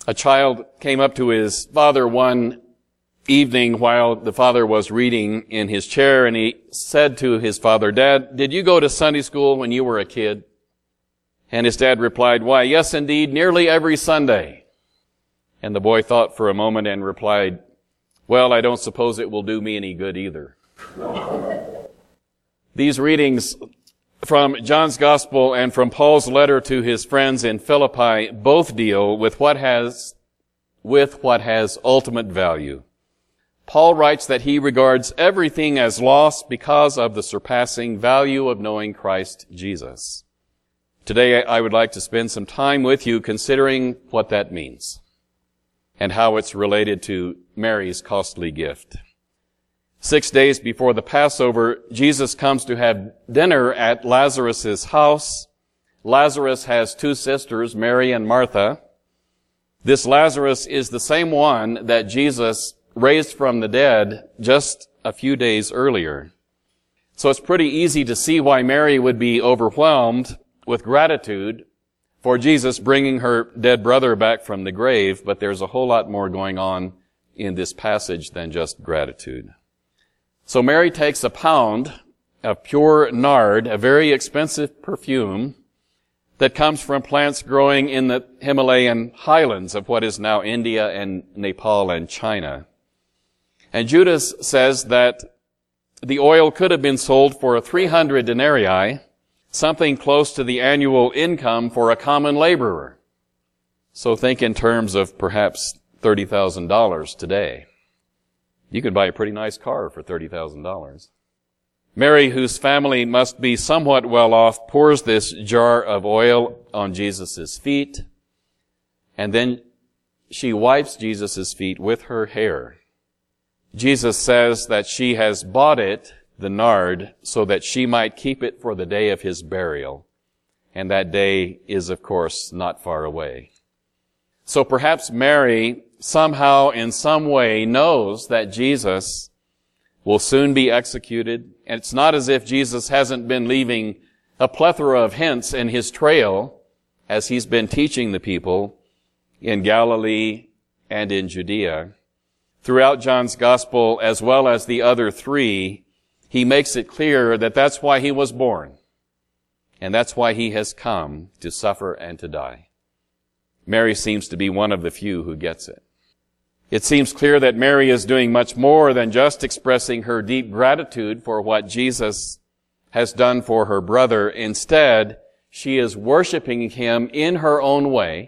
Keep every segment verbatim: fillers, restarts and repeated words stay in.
A child came up to his father one evening while the father was reading in his chair, and he said to his father, "Dad, did you go to Sunday school when you were a kid?" And his dad replied, "Why, yes, indeed, nearly every Sunday." And the boy thought for a moment and replied, "Well, I don't suppose it will do me any good either." These readings from John's Gospel and from Paul's letter to his friends in Philippi both deal with what has, with what has ultimate value. Paul writes that he regards everything as lost because of the surpassing value of knowing Christ Jesus. Today, I would like to spend some time with you considering what that means and how it's related to Mary's costly gift. Six days before the Passover, Jesus comes to have dinner at Lazarus' house. Lazarus has two sisters, Mary and Martha. This Lazarus is the same one that Jesus raised from the dead just a few days earlier. So it's pretty easy to see why Mary would be overwhelmed with gratitude for Jesus bringing her dead brother back from the grave, but there's a whole lot more going on in this passage than just gratitude. So Mary takes a pound of pure nard, a very expensive perfume that comes from plants growing in the Himalayan highlands of what is now India and Nepal and China. And Judas says that the oil could have been sold for three hundred denarii, something close to the annual income for a common laborer. So think in terms of perhaps thirty thousand dollars today. You could buy a pretty nice car for thirty thousand dollars. Mary, whose family must be somewhat well off, pours this jar of oil on Jesus' feet, and then she wipes Jesus' feet with her hair. Jesus says that she has bought it, the nard, so that she might keep it for the day of his burial. And that day is, of course, not far away. So perhaps Mary somehow, in some way, knows that Jesus will soon be executed. And it's not as if Jesus hasn't been leaving a plethora of hints in his trail as he's been teaching the people in Galilee and in Judea. Throughout John's Gospel, as well as the other three, he makes it clear that that's why he was born. And that's why he has come to suffer and to die. Mary seems to be one of the few who gets it. It seems clear that Mary is doing much more than just expressing her deep gratitude for what Jesus has done for her brother. Instead, she is worshiping him in her own way,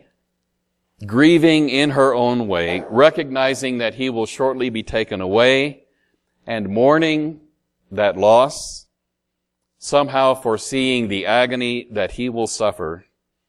grieving in her own way, recognizing that he will shortly be taken away, and mourning that loss, somehow foreseeing the agony that he will suffer,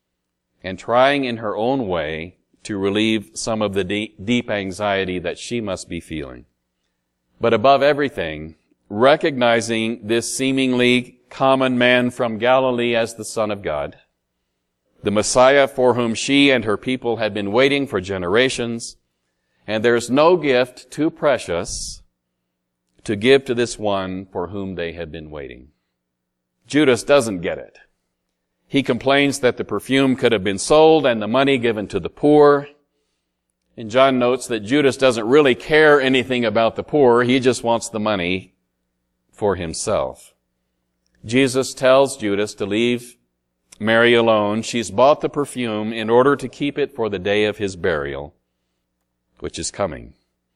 and trying in her own way to relieve some of the deep, deep anxiety that she must be feeling. But above everything, recognizing this seemingly common man from Galilee as the Son of God, the Messiah for whom she and her people had been waiting for generations, and there's no gift too precious to give to this one for whom they had been waiting. Judas doesn't get it. He complains that the perfume could have been sold and the money given to the poor. And John notes that Judas doesn't really care anything about the poor. He just wants the money for himself. Jesus tells Judas to leave Mary alone. She's bought the perfume in order to keep it for the day of his burial, which is coming.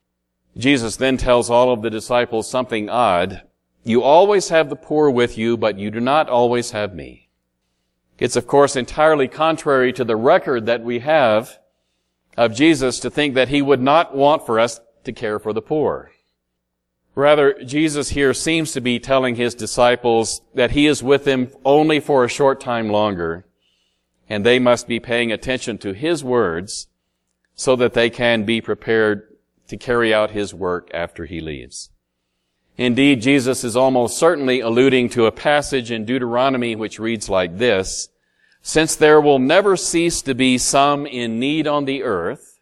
Jesus then tells all of the disciples something odd. You always have the poor with you, but you do not always have me. It's, of course, entirely contrary to the record that we have of Jesus to think that he would not want for us to care for the poor. Rather, Jesus here seems to be telling his disciples that he is with them only for a short time longer, and they must be paying attention to his words so that they can be prepared to carry out his work after he leaves. Indeed, Jesus is almost certainly alluding to a passage in Deuteronomy which reads like this: Since there will never cease to be some in need on the earth,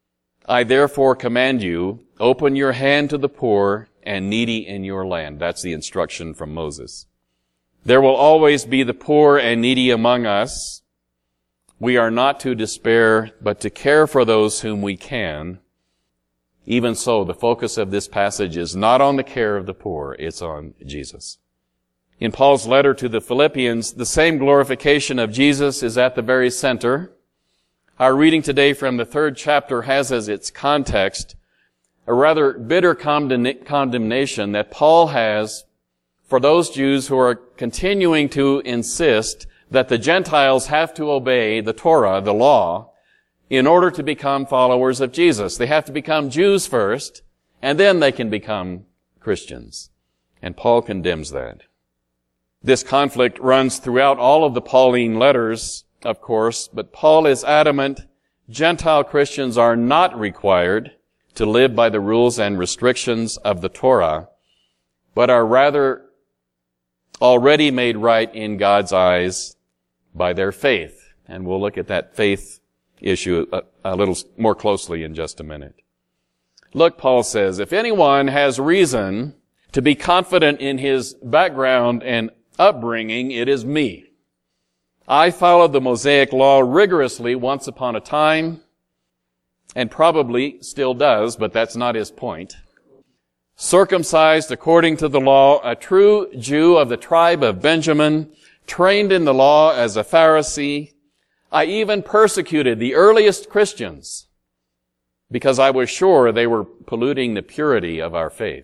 I therefore command you, open your hand to the poor and needy in your land. That's the instruction from Moses. There will always be the poor and needy among us. We are not to despair, but to care for those whom we can. Even so, the focus of this passage is not on the care of the poor, it's on Jesus. In Paul's letter to the Philippians, the same glorification of Jesus is at the very center. Our reading today from the third chapter has as its context a rather bitter condemnation that Paul has for those Jews who are continuing to insist that the Gentiles have to obey the Torah, the law, in order to become followers of Jesus. They have to become Jews first, and then they can become Christians. And Paul condemns that. This conflict runs throughout all of the Pauline letters, of course, but Paul is adamant Gentile Christians are not required to live by the rules and restrictions of the Torah, but are rather already made right in God's eyes by their faith. And we'll look at that faith issue a, a little more closely in just a minute. Look, Paul says, if anyone has reason to be confident in his background and upbringing, it is me. I followed the Mosaic law rigorously once upon a time, and probably still does, but that's not his point. Circumcised according to the law, a true Jew of the tribe of Benjamin, trained in the law as a Pharisee. I even persecuted the earliest Christians because I was sure they were polluting the purity of our faith.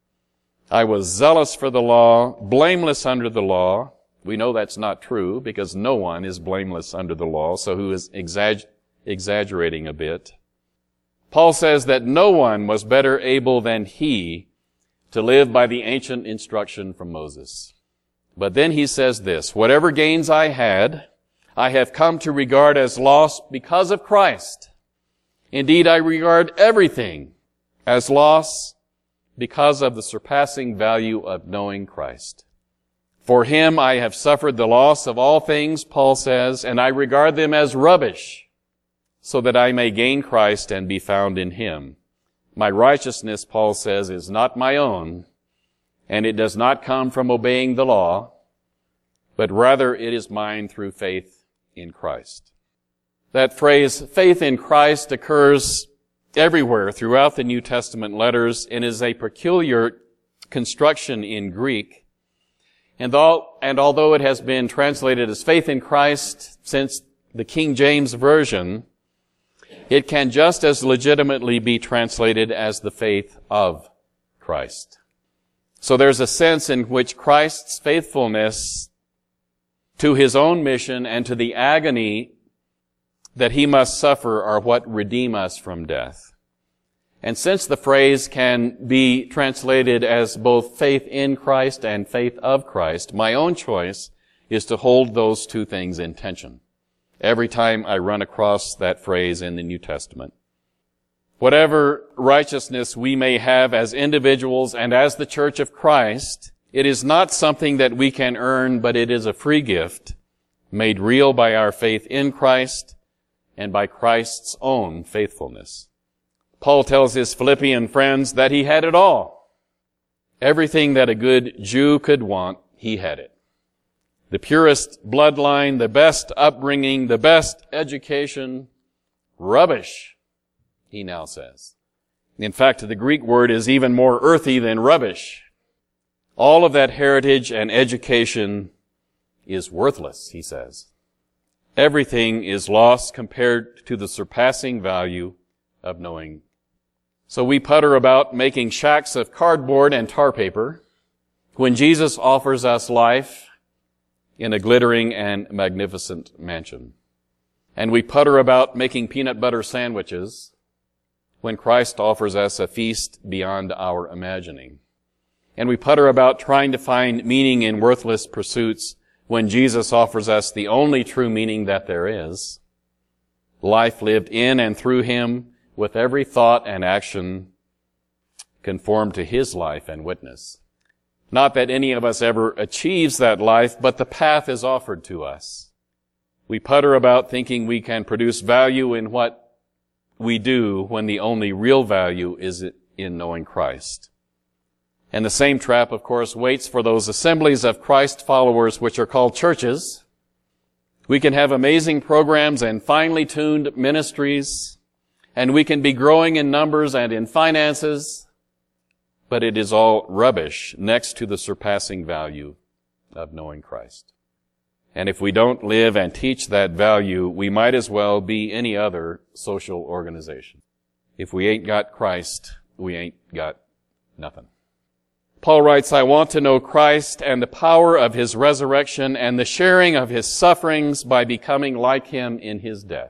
I was zealous for the law, blameless under the law. We know that's not true because no one is blameless under the law, so who is exagger- exaggerating a bit? Paul says that no one was better able than he to live by the ancient instruction from Moses. But then he says this, whatever gains I had, I have come to regard as loss because of Christ. Indeed, I regard everything as loss because of the surpassing value of knowing Christ. For him I have suffered the loss of all things, Paul says, and I regard them as rubbish, so that I may gain Christ and be found in him. My righteousness, Paul says, is not my own, and it does not come from obeying the law, but rather it is mine through faith in Christ. That phrase, faith in Christ, occurs everywhere throughout the New Testament letters and is a peculiar construction in Greek. And, all, and although it has been translated as faith in Christ since the King James Version, it can just as legitimately be translated as the faith of Christ. So there's a sense in which Christ's faithfulness to his own mission and to the agony that he must suffer are what redeem us from death. And since the phrase can be translated as both faith in Christ and faith of Christ, my own choice is to hold those two things in tension every time I run across that phrase in the New Testament. Whatever righteousness we may have as individuals and as the Church of Christ, it is not something that we can earn, but it is a free gift made real by our faith in Christ and by Christ's own faithfulness. Paul tells his Philippian friends that he had it all. Everything that a good Jew could want, he had it. The purest bloodline, the best upbringing, the best education, rubbish, he now says. In fact, the Greek word is even more earthy than rubbish. All of that heritage and education is worthless, he says. Everything is lost compared to the surpassing value of knowing. So we putter about making shacks of cardboard and tar paper when Jesus offers us life in a glittering and magnificent mansion. And we putter about making peanut butter sandwiches when Christ offers us a feast beyond our imagining. And we putter about trying to find meaning in worthless pursuits when Jesus offers us the only true meaning that there is, life lived in and through him with every thought and action conformed to his life and witness. Not that any of us ever achieves that life, but the path is offered to us. We putter about thinking we can produce value in what we do when the only real value is in knowing Christ. And the same trap, of course, waits for those assemblies of Christ followers which are called churches, We can have amazing programs and finely tuned ministries, and we can be growing in numbers and in finances, but it is all rubbish next to the surpassing value of knowing Christ. And if we don't live and teach that value, we might as well be any other social organization. If we ain't got Christ, we ain't got nothing. Paul writes, I want to know Christ and the power of His resurrection and the sharing of His sufferings by becoming like Him in His death.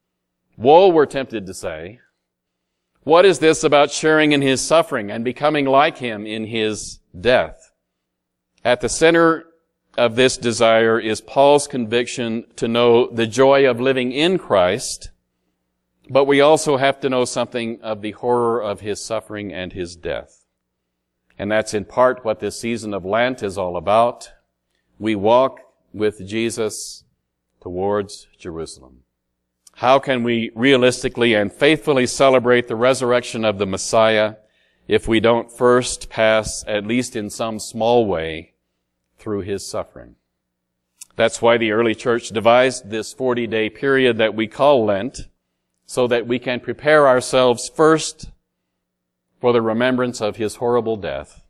Woe, we're tempted to say. What is this about sharing in His suffering and becoming like Him in His death? At the center of this desire is Paul's conviction to know the joy of living in Christ, but we also have to know something of the horror of His suffering and His death. And that's in part what this season of Lent is all about. We walk with Jesus towards Jerusalem. How can we realistically and faithfully celebrate the resurrection of the Messiah if we don't first pass, at least in some small way, through His suffering? That's why the early church devised this forty-day period that we call Lent, so that we can prepare ourselves first for the remembrance of His horrible death.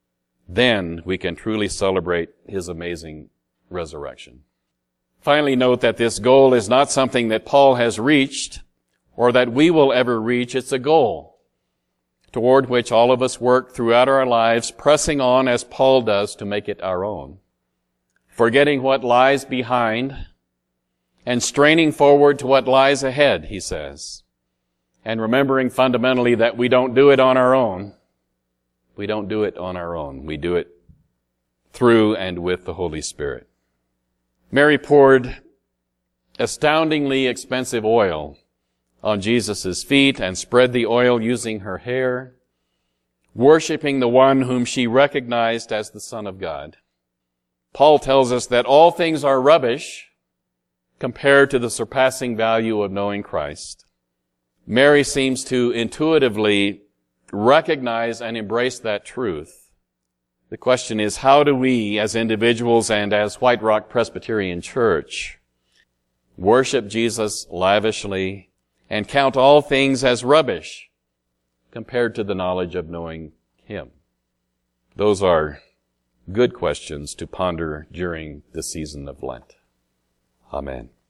Then we can truly celebrate His amazing resurrection. Finally, note that this goal is not something that Paul has reached or that we will ever reach. It's a goal toward which all of us work throughout our lives, pressing on as Paul does to make it our own, forgetting what lies behind and straining forward to what lies ahead, he says. And remembering fundamentally that we don't do it on our own. We don't do it on our own. We do it through and with the Holy Spirit. Mary poured astoundingly expensive oil on Jesus' feet and spread the oil using her hair, worshiping the one whom she recognized as the Son of God. Paul tells us that all things are rubbish compared to the surpassing value of knowing Christ. Mary seems to intuitively recognize and embrace that truth. The question is, how do we, as individuals and as White Rock Presbyterian Church, worship Jesus lavishly and count all things as rubbish compared to the knowledge of knowing Him? Those are good questions to ponder during the season of Lent. Amen.